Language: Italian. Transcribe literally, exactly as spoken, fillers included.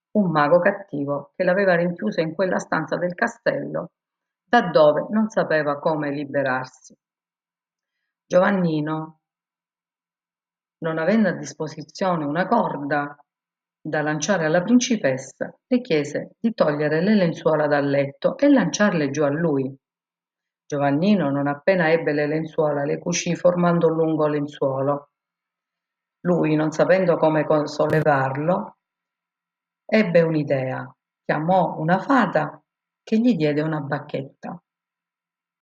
un mago cattivo che l'aveva rinchiuso in quella stanza del castello da dove non sapeva come liberarsi. Giovannino, non avendo a disposizione una corda da lanciare alla principessa, le chiese di togliere le lenzuola dal letto e lanciarle giù a lui. Giovannino, non appena ebbe le lenzuola, le cucì formando un lungo lenzuolo. Lui, non sapendo come co- sollevarlo, ebbe un'idea. Chiamò una fata che gli diede una bacchetta.